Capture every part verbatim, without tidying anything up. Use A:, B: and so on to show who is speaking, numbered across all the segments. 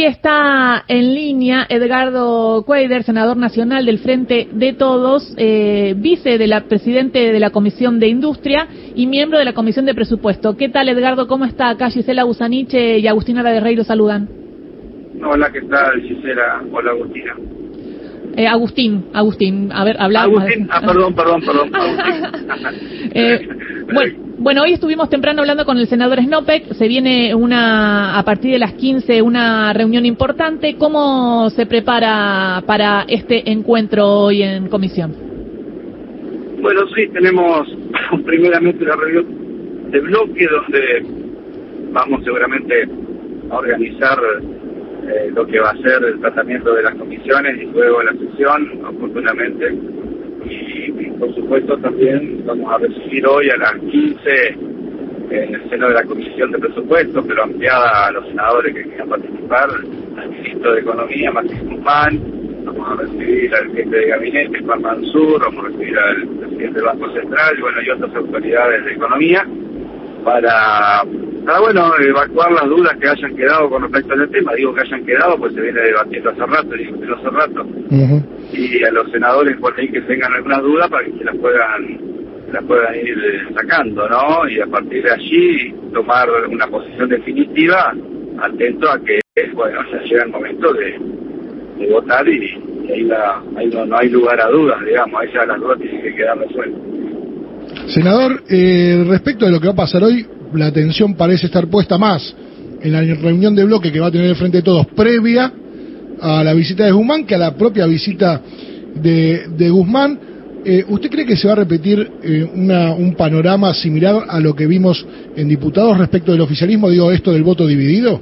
A: y está en línea Edgardo Cuéllar, senador nacional del Frente de Todos, eh, vice de la presidente de la Comisión de Industria y miembro de la Comisión de Presupuesto. ¿Qué tal, Edgardo? ¿Cómo está? Acá Gisela Busaniche y Agustina Laderrey lo saludan.
B: Hola, ¿qué tal, Gisela? Hola, Agustina.
A: Eh, Agustín, Agustín, a ver, hablamos.
B: Agustín, ah, perdón, perdón, perdón, Agustín.
A: eh, bueno, bueno, hoy estuvimos temprano hablando con el senador Snopek, se viene una, a partir de las quince, una reunión importante. ¿Cómo se prepara para este encuentro hoy en comisión?
B: Bueno, sí, tenemos primeramente la reunión de bloque donde vamos seguramente a organizar Eh, lo que va a ser el tratamiento de las comisiones y luego la sesión, oportunamente. Y, y por supuesto también vamos a recibir hoy a las quince en el seno de la Comisión de Presupuestos, pero ampliada a los senadores que quieran participar, al ministro de Economía, Martín Guzmán, vamos a recibir al jefe de gabinete, Juan Mansur, vamos a recibir al presidente del Banco Central, bueno, y otras autoridades de economía, para... Ah, bueno, evacuar las dudas que hayan quedado con respecto al tema. Digo que hayan quedado, pues se viene debatiendo hace rato, discutiendo hace rato. Uh-huh. Y a los senadores por ahí que tengan alguna duda para que se las puedan, las puedan ir sacando, ¿no? Y a partir de allí tomar una posición definitiva, atento a que, bueno, ya llega el momento de, de votar y, y ahí, la, ahí no, no hay lugar a dudas, digamos, ahí ya las dudas tienen que quedar resueltas.
C: Senador, eh, respecto de lo que va a pasar hoy, la atención parece estar puesta más en la reunión de bloque que va a tener el Frente de Todos previa a la visita de Guzmán que a la propia visita de, de Guzmán. Eh, ¿Usted cree que se va a repetir eh, una, un panorama similar a lo que vimos en diputados respecto del oficialismo? Digo, esto del voto dividido.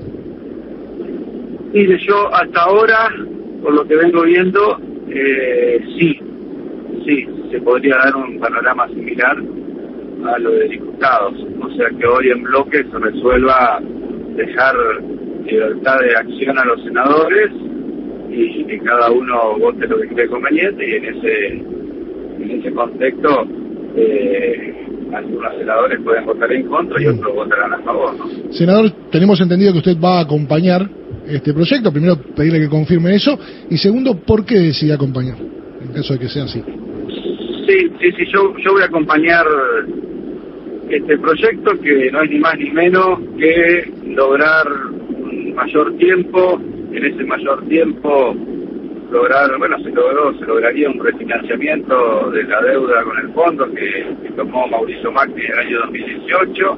B: Mire, yo hasta ahora, por lo que vengo viendo, eh, sí, sí, se podría dar un panorama similar a lo de diputados, o sea que hoy en bloque se resuelva dejar libertad de acción a los senadores y que cada uno vote lo que cree conveniente, y en ese en ese contexto eh, algunos senadores pueden votar en contra y otros votarán a favor, ¿no?
C: Senador, tenemos entendido que usted va a acompañar este proyecto. Primero, pedirle que confirme eso, y segundo, ¿por qué decide acompañar en caso de que sea así?
B: Sí, sí, sí, yo, yo voy a acompañar este proyecto, que no es ni más ni menos que lograr un mayor tiempo, en ese mayor tiempo lograr, bueno, se logró, se lograría un refinanciamiento de la deuda con el fondo que, que tomó Mauricio Macri en el año dos mil dieciocho,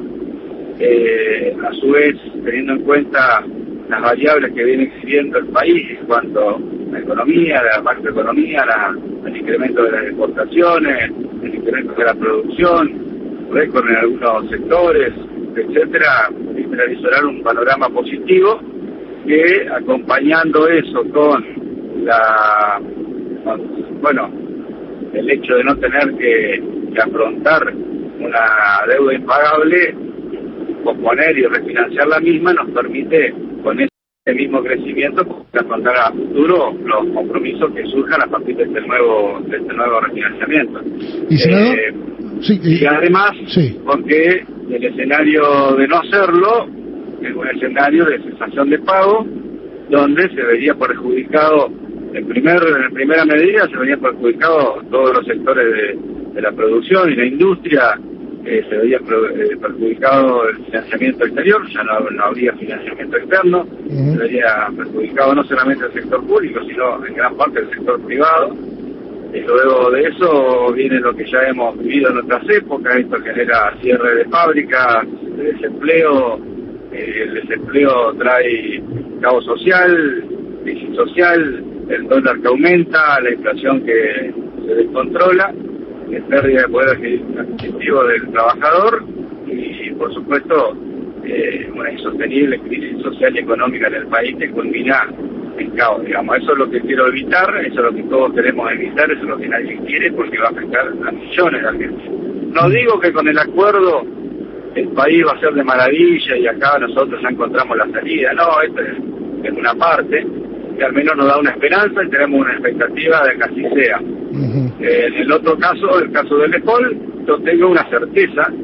B: eh, a su vez teniendo en cuenta las variables que viene exhibiendo el país en cuanto a la economía, la macroeconomía, la, el incremento de las exportaciones, el incremento de la producción, récord en algunos sectores, etcétera, y visualizar un panorama positivo que, acompañando eso con la, bueno, el hecho de no tener que, que afrontar una deuda impagable, posponer y refinanciar la misma, nos permite con ese mismo crecimiento afrontar a futuro los compromisos que surjan a partir de este nuevo, de este nuevo refinanciamiento.
C: ¿Y senador?
B: Eh,
C: Sí, y,
B: y además,
C: sí.
B: porque el escenario de no hacerlo es un escenario de cesación de pago, donde se vería perjudicado, en, primer, en primera medida, se verían perjudicados todos los sectores de, de la producción y la industria, eh, se vería eh, perjudicado el financiamiento exterior, ya no, no habría financiamiento externo, uh-huh. Se vería perjudicado no solamente el sector público, sino en gran parte el sector privado. Y luego de eso viene lo que ya hemos vivido en otras épocas. Esto genera cierre de fábricas, de desempleo, eh, el desempleo trae caos social, crisis social, el dólar que aumenta, la inflación que se descontrola, la pérdida de poder adquisitivo del trabajador y, por supuesto, eh, una insostenible crisis social y económica en el país que culmina en caos, digamos. Eso es lo que quiero evitar, eso es lo que todos queremos evitar, eso es lo que nadie quiere, porque va a afectar a millones de argentinos. No digo que con el acuerdo el país va a ser de maravilla y acá nosotros ya encontramos la salida, no, esto es, es una parte que al menos nos da una esperanza y tenemos una expectativa de que así sea. Uh-huh. Eh, en el otro caso, el caso del E P O L, yo tengo una certeza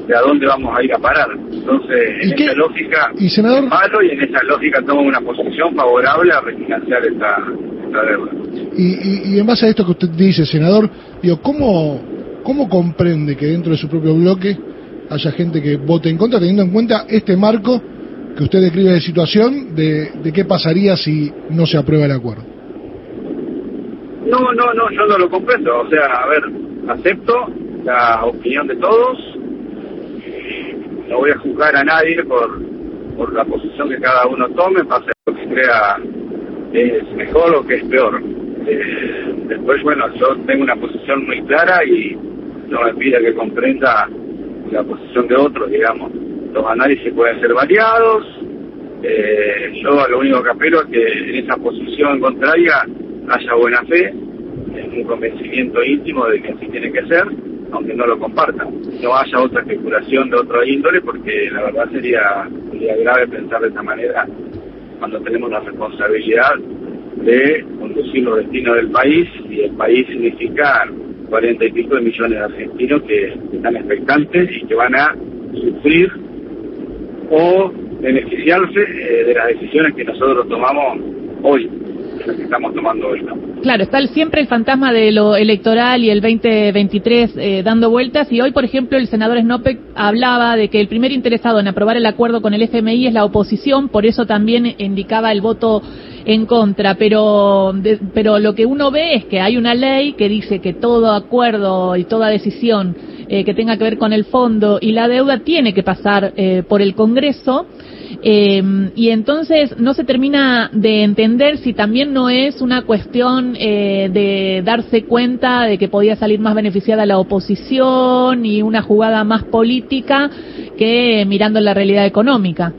B: de a dónde vamos a ir a parar. Entonces, en esa lógica,
C: y senador,
B: es malo, y en esa lógica tomo una posición favorable a refinanciar esta, esta deuda.
C: Y, y, y en base a esto que usted dice, senador, digo, ¿cómo, ¿cómo comprende que dentro de su propio bloque haya gente que vote en contra, teniendo en cuenta este marco que usted describe de situación, de, de qué pasaría si no se aprueba el acuerdo?
B: No, no, no, yo no lo comprendo. O sea, a ver, acepto la opinión de todos. No voy a juzgar a nadie por, por la posición que cada uno tome, pase lo que crea es mejor o que es peor. Eh, después, bueno, yo tengo una posición muy clara y no me pide que comprenda la posición de otros, digamos. Los análisis pueden ser variados. Eh, yo lo único que apelo es que en esa posición contraria haya buena fe, un convencimiento íntimo de que así tiene que ser, aunque no lo compartan. No haya otra especulación de otro índole, porque la verdad sería, sería grave pensar de esta manera cuando tenemos la responsabilidad de conducir los destinos del país, y el país significa cuarenta y pico de millones de argentinos que están expectantes y que van a sufrir o beneficiarse eh, de las decisiones que nosotros tomamos hoy, las que estamos tomando hoy, ¿no?
A: Claro, está el, siempre el fantasma de lo electoral y el veinte veintitrés eh, dando vueltas, y hoy, por ejemplo, el senador Snopek hablaba de que el primer interesado en aprobar el acuerdo con el F M I es la oposición, por eso también indicaba el voto en contra, pero de, pero lo que uno ve es que hay una ley que dice que todo acuerdo y toda decisión eh, que tenga que ver con el fondo y la deuda tiene que pasar eh, por el Congreso. Eh, y entonces no se termina de entender si también no es una cuestión eh, de darse cuenta de que podía salir más beneficiada la oposición y una jugada más política que mirando la realidad económica.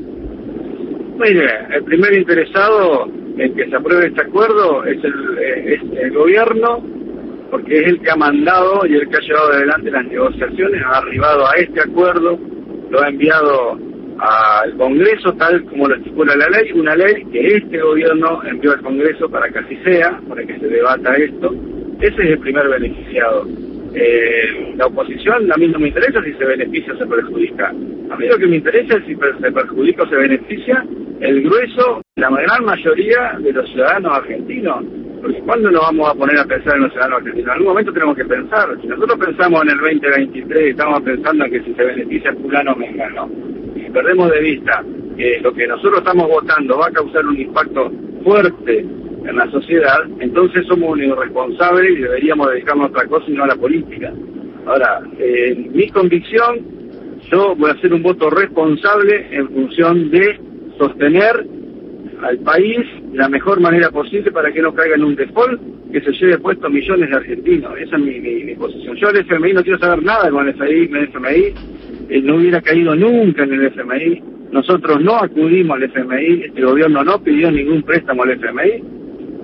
B: Mire, el primer interesado en que se apruebe este acuerdo es el, es el gobierno, porque es el que ha mandado y el que ha llevado adelante las negociaciones, ha arribado a este acuerdo, lo ha enviado al Congreso tal como lo estipula la ley, una ley que este gobierno envió al Congreso para que así sea, para que se debata esto. Ese es el primer beneficiado. Eh, la oposición, a mí no me interesa si se beneficia o se perjudica. A mí lo que me interesa es si se perjudica o se beneficia el grueso, la gran mayoría de los ciudadanos argentinos. Porque ¿cuándo nos vamos a poner a pensar en los ciudadanos argentinos? En algún momento tenemos que pensar. Si nosotros pensamos en el veinte veintitrés, estamos pensando en que si se beneficia fulano o mengano, si perdemos de vista que lo que nosotros estamos votando va a causar un impacto fuerte en la sociedad, entonces somos un irresponsable y deberíamos dedicarnos a otra cosa y no a la política. Ahora, eh, mi convicción, yo voy a hacer un voto responsable en función de sostener al país de la mejor manera posible para que no caiga en un default que se lleve puesto millones de argentinos. Esa es mi, mi, mi posición. Yo el F M I no quiero saber nada con el F M I, el F M I eh, no hubiera caído nunca en el F M I. Nosotros no acudimos al F M I, este gobierno no pidió ningún préstamo al F M I.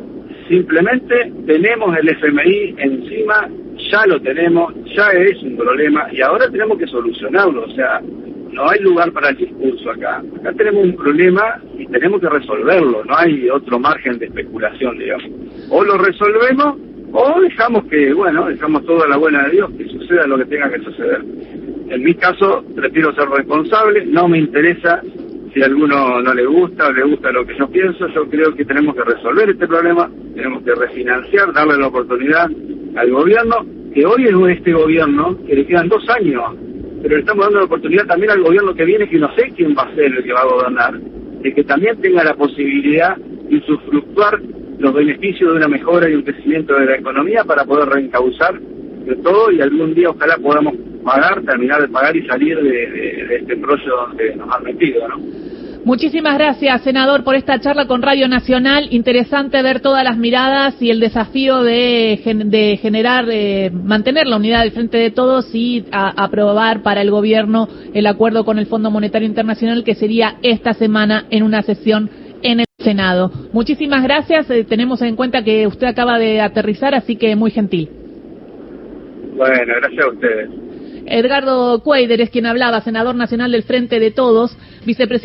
B: Simplemente tenemos el F M I encima, ya lo tenemos, ya es un problema y ahora tenemos que solucionarlo. O sea, no hay lugar para el discurso acá. Acá tenemos un problema y tenemos que resolverlo. No hay otro margen de especulación, digamos. O lo resolvemos o dejamos que, bueno, dejamos todo a la buena de Dios, que suceda lo que tenga que suceder. En mi caso, prefiero ser responsable. No me interesa si a alguno no le gusta o le gusta lo que yo pienso. Yo creo que tenemos que resolver este problema. Tenemos que refinanciar, darle la oportunidad al gobierno, que hoy es este gobierno, que le quedan dos años. Pero le estamos dando la oportunidad también al gobierno que viene, que no sé quién va a ser el que va a gobernar, de que también tenga la posibilidad de usufructuar los beneficios de una mejora y un crecimiento de la economía para poder reencauzar de todo y algún día ojalá podamos pagar, terminar de pagar y salir de, de, de este embrollo donde nos han metido, ¿no?
A: Muchísimas gracias, senador, por esta charla con Radio Nacional. Interesante ver todas las miradas y el desafío de, de generar, eh, mantener la unidad del Frente de Todos y a, aprobar para el gobierno el acuerdo con el Fondo Monetario Internacional, que sería esta semana en una sesión en el Senado. Muchísimas gracias. Eh, tenemos en cuenta que usted acaba de aterrizar, así que muy gentil.
B: Bueno, gracias a ustedes.
A: Edgardo Cuéllar es quien hablaba, senador nacional del Frente de Todos, vicepresidente.